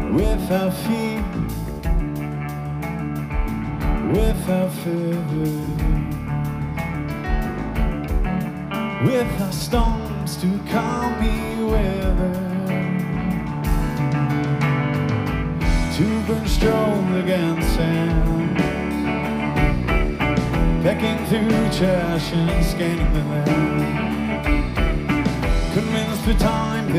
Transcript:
without fear, without fear, without storms to calm me weather, to burn stroll against sand, pecking through trash and scanning the land, convinced the time